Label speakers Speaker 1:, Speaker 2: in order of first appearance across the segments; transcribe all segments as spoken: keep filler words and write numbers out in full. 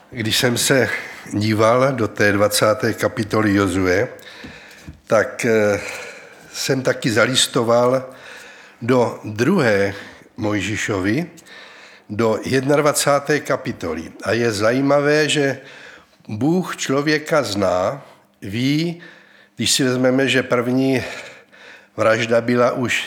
Speaker 1: Když jsem se díval do té dvacáté kapitoly Jozue, tak jsem taky zalistoval do druhé Mojžíšovi, do dvacáté první kapitoly. A je zajímavé, že Bůh člověka zná, ví, když si vezmeme, že první vražda byla už,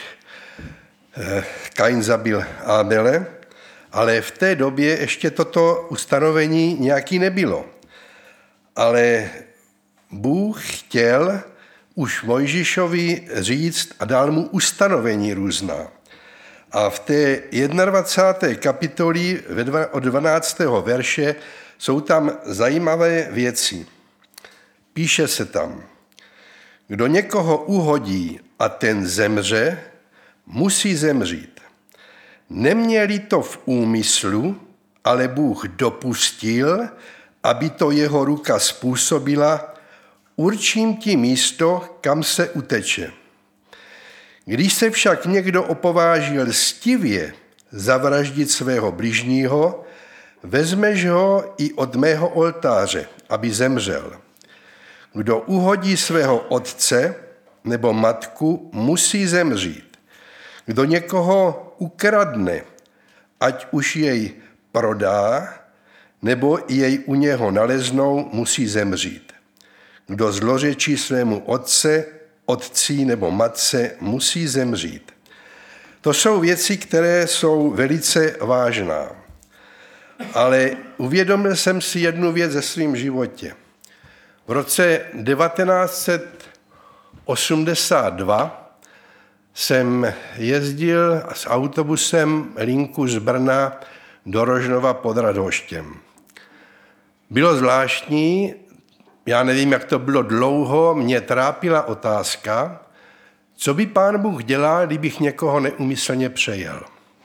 Speaker 1: Kain zabil Ábele, ale v té době ještě toto ustanovení nějaký nebylo. Ale Bůh chtěl už Mojžíšovi říct a dal mu ustanovení různá. A v té dvacáté první kapitoly od dvanáctého verše jsou tam zajímavé věci. Píše se tam, kdo někoho uhodí a ten zemře, musí zemřít. Neměli to v úmyslu, ale Bůh dopustil, aby to jeho ruka způsobila, určím ti místo, kam se uteče. Když se však někdo opováží lstivě zavraždit svého bližního, vezmeš ho i od mého oltáře, aby zemřel. Kdo uhodí svého otce nebo matku, musí zemřít. Kdo někoho ukradne, ať už jej prodá, nebo jej u něho naleznou, musí zemřít. Kdo zlořečí svému otce, otci nebo matce, musí zemřít. To jsou věci, které jsou velice vážná. Ale uvědomil jsem si jednu věc ze svým životě. V roce devatenáct set osmdesát dva jsem jezdil s autobusem linku z Brna do Rožnova pod Radhoštěm. Bylo zvláštní, já nevím, jak to bylo dlouho, mě trápila otázka, co by Pán Bůh dělal, kdybych někoho neúmyslně přejel.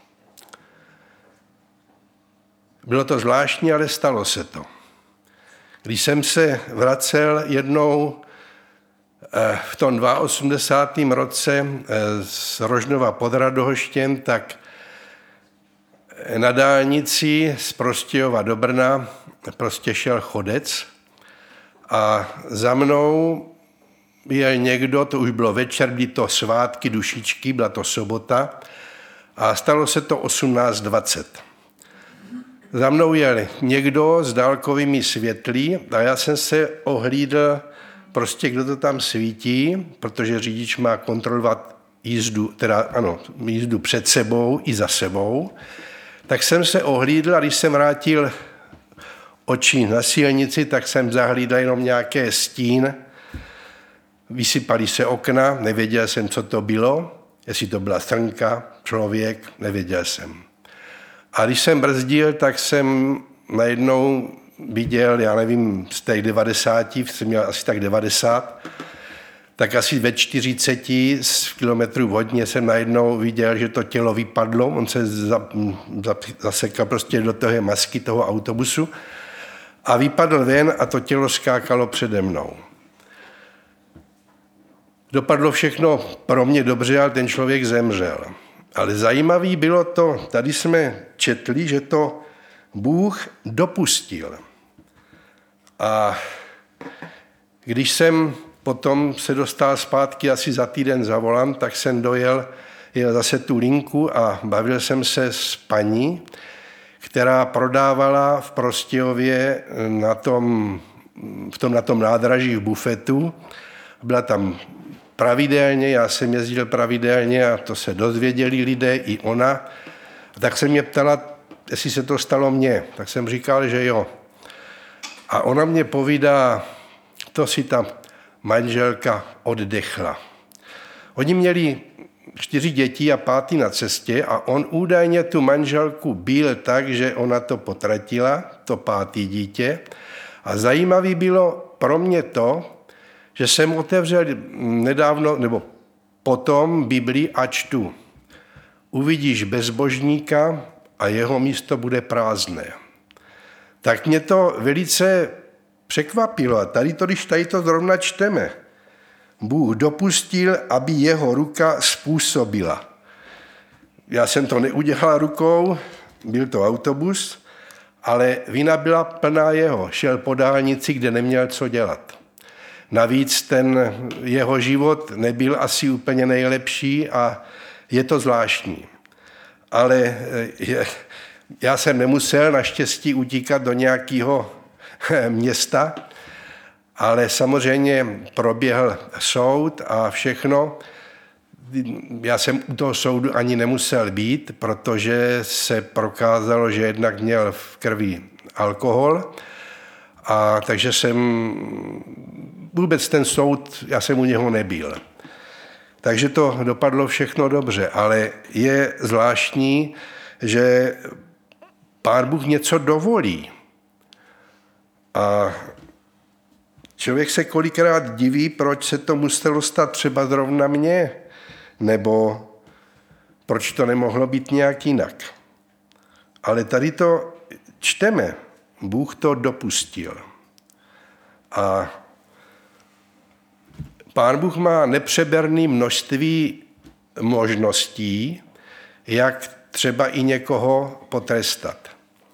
Speaker 1: Bylo to zvláštní, ale stalo se to. Když jsem se vracel jednou v tom osmdesátém druhém roce z Rožnova pod Radhoštěm, tak na dálnici z Prostějova do Brna prostě šel chodec a za mnou jel někdo, to už bylo večer, byly to svátky dušičky, byla to sobota a stalo se to osmnáct dvacet. Za mnou jel někdo s dálkovými světlí a já jsem se ohlídl, prostě kdo to tam svítí, protože řidič má kontrolovat jízdu, teda ano, jízdu před sebou i za sebou, tak jsem se ohlídl a když jsem vrátil oči na silnici, tak jsem zahlídl jenom nějaké stín, vysypaly se okna, nevěděl jsem, co to bylo, jestli to byla strnka, člověk, nevěděl jsem. A když jsem brzdil, tak jsem najednou viděl, já nevím, z těch devadesáti, jsem měl asi tak devadesát, tak asi ve čtyřiceti kilometrů hodně jsem najednou viděl, že to tělo vypadlo, on se za, za, zasekl prostě do toho masky toho autobusu a vypadl ven a to tělo skákalo přede mnou. Dopadlo všechno pro mě dobře, ale ten člověk zemřel. Ale zajímavý bylo to, tady jsme četli, že to Bůh dopustil. A když jsem potom se dostal zpátky asi za týden za volant, tak jsem dojel jel zase tu linku a bavil jsem se s paní, která prodávala v Prostějově na tom, v tom, na tom nádraží v bufetu. Byla tam pravidelně, já jsem jezdil pravidelně a to se dozvěděli lidé, i ona. A tak se mě ptala, jestli se to stalo mně. Tak jsem říkal, že jo. A ona mě povídá, to si ta manželka oddechla. Oni měli čtyři děti a pátý na cestě a on údajně tu manželku bil tak, že ona to potratila, to pátý dítě. A zajímavý bylo pro mě to, že jsem otevřel nedávno, nebo potom Biblii a čtu. Uvidíš bezbožníka a jeho místo bude prázdné. Tak mě to velice překvapilo. A tady to, když tady to zrovna čteme, Bůh dopustil, aby jeho ruka způsobila. Já jsem to neudělal rukou, byl to autobus ale vina byla plná jeho. Šel po dálnici, kde neměl co dělat. Navíc ten jeho život nebyl asi úplně nejlepší a je to zvláštní. Ale je, já jsem nemusel naštěstí utíkat do nějakého města, ale samozřejmě proběhl soud a všechno. Já jsem u toho soudu ani nemusel být, protože se prokázalo, že jednak měl v krvi alkohol, a takže jsem vůbec ten soud, já jsem u něho nebyl. Takže to dopadlo všechno dobře, ale je zvláštní, že Pán Bůh něco dovolí. A člověk se kolikrát diví, proč se to muselo stát třeba zrovna mně, nebo proč to nemohlo být nějak jinak. Ale tady to čteme. Bůh to dopustil. A Pán Bůh má nepřeberné množství možností, jak třeba i někoho potrestat.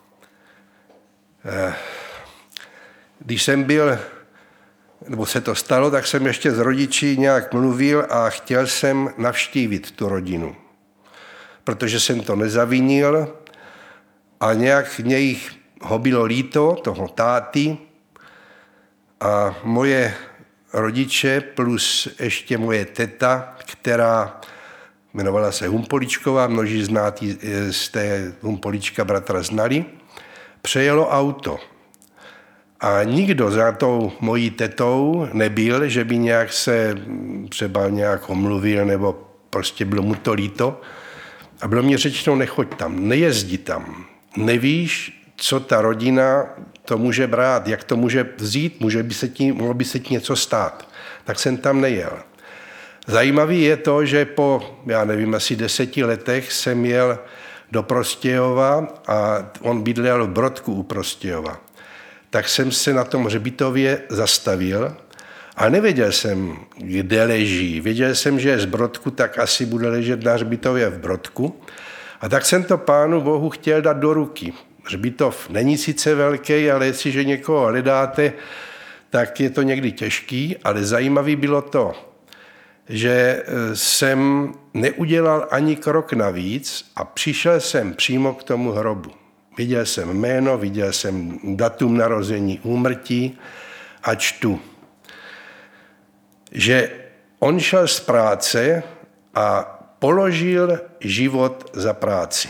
Speaker 1: Když jsem byl, nebo se to stalo, tak jsem ještě s rodiči nějak mluvil a chtěl jsem navštívit tu rodinu. Protože jsem to nezavinil a nějak něj ho bylo líto, toho táty, a moje rodiče plus ještě moje teta, která jmenovala se Humpoličková, množí znátí z té Humpolička bratra znali, přejelo auto. A nikdo za tou mojí tetou nebyl, že by nějak se třeba nějak omluvil, nebo prostě bylo mu to líto. A bylo mi řečeno, nechoď tam, nejezdi tam. Nevíš, co ta rodina to může brát, jak to může vzít, může by se ti, mohlo by se ti něco stát. Tak jsem tam nejel. Zajímavý je to, že po, já nevím, asi deseti letech jsem jel do Prostějova a on bydlel v Brodku u Prostějova. Tak jsem se na tom hřbitově zastavil a nevěděl jsem, kde leží. Věděl jsem, že je z Brodku, tak asi bude ležet na hřbitově v Brodku. A tak jsem to Pánu Bohu chtěl dát do ruky. Hřbitov není sice velký, ale jestliže někoho hledáte, tak je to někdy těžký, ale zajímavý bylo to, že jsem neudělal ani krok navíc a přišel jsem přímo k tomu hrobu. Viděl jsem jméno, viděl jsem datum narození, úmrtí a čtu, že on šel z práce a položil život za práci.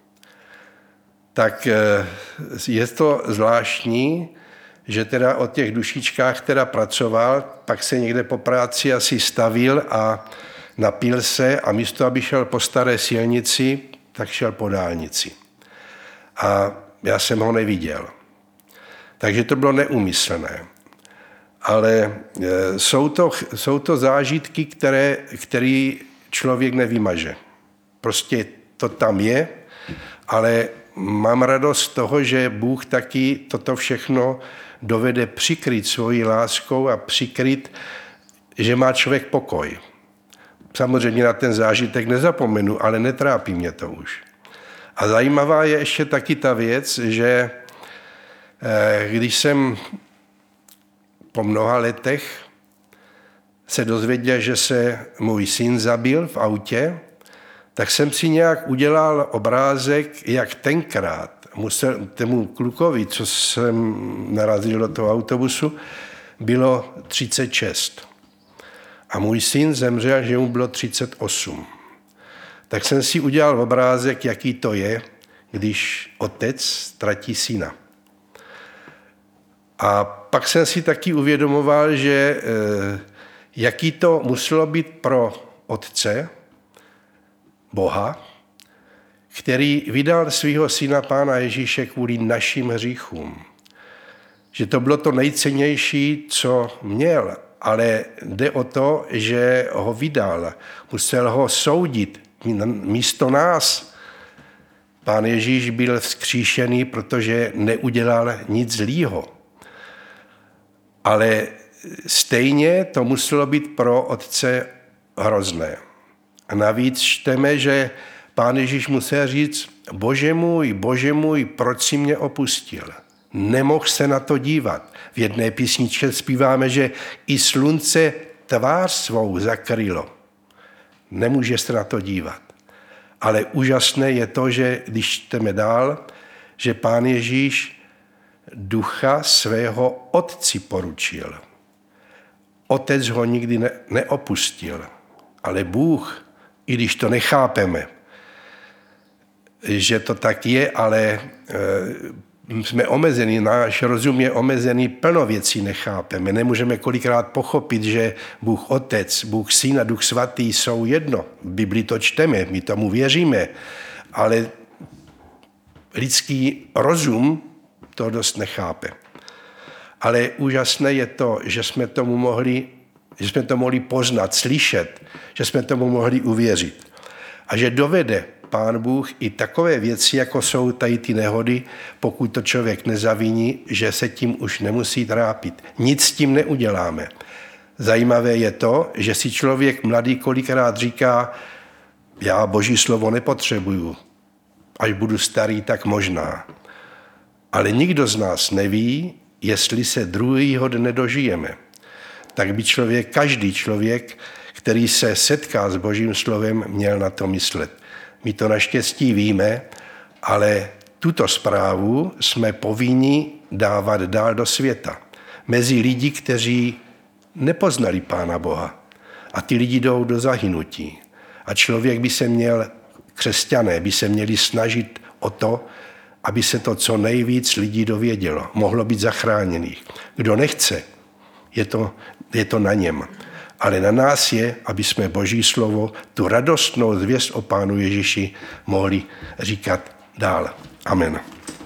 Speaker 1: Tak je to zvláštní, že teda o těch dušičkách teda pracoval, pak se někde po práci asi stavil a napil se a místo, aby šel po staré silnici, tak šel po dálnici. A já jsem ho neviděl. Takže to bylo neúmyslné. Ale jsou to, jsou to zážitky, které, které člověk nevymaže. Prostě to tam je, ale mám radost z toho, že Bůh taky toto všechno dovede přikryt svojí láskou a přikryt, že má člověk pokoj. Samozřejmě na ten zážitek nezapomenu, ale netrápí mě to už. A zajímavá je ještě taky ta věc, že když jsem po mnoha letech se dozvěděl, že se můj syn zabil v autě, tak jsem si nějak udělal obrázek, jak tenkrát musel tomu klukovi, co jsem narazil do toho autobusu, bylo třicet šest. A můj syn zemřel, že mu bylo třicet osm. Tak jsem si udělal obrázek, jaký to je, když otec ztratí syna. A pak jsem si taky uvědomoval, že jaký to muselo být pro otce, Boha, který vydal svého syna Pána Ježíše kvůli našim hříchům. Že to bylo to nejcennější, co měl, ale jde o to, že ho vydal. Musel ho soudit místo nás. Pán Ježíš byl vzkříšený, protože neudělal nic zlýho. Ale stejně to muselo být pro otce hrozné. A navíc čteme, že Pán Ježíš musel říct, Bože můj, Bože můj, proč jsi mě opustil? Nemohl se na to dívat. V jedné písničce zpíváme, že i slunce tvář svou zakrylo. Nemůže se na to dívat. Ale úžasné je to, že když čteme dál, že Pán Ježíš ducha svého otci poručil. Otec ho nikdy ne- neopustil, ale Bůh, i když to nechápeme, že to tak je, ale e, jsme omezení, náš rozum je omezený, plno věcí nechápeme. Nemůžeme kolikrát pochopit, že Bůh Otec, Bůh Syn a Duch Svatý jsou jedno. V Biblii to čteme, my tomu věříme, ale lidský rozum to dost nechápe. Ale úžasné je to, že jsme tomu mohli, že jsme to mohli poznat, slyšet, že jsme tomu mohli uvěřit. A že dovede Pán Bůh i takové věci, jako jsou tady ty nehody, pokud to člověk nezaviní, že se tím už nemusí trápit. Nic s tím neuděláme. Zajímavé je to, že si člověk mladý kolikrát říká, já Boží slovo nepotřebuju, až budu starý, tak možná. Ale nikdo z nás neví, jestli se druhýho dne dožijeme. Tak by člověk, každý člověk, který se setká s Božím slovem, měl na to myslet. My to naštěstí víme, ale tuto zprávu jsme povinni dávat dál do světa. Mezi lidi, kteří nepoznali Pána Boha. A ty lidi jdou do zahynutí. A člověk by se měl, křesťané by se měli snažit o to, aby se to co nejvíc lidí dovědělo. Mohlo být zachráněných. Kdo nechce, je to, je to na něm. Ale na nás je, aby jsme Boží slovo, tu radostnou zvěst o Pánu Ježíši mohli říkat dál. Amen.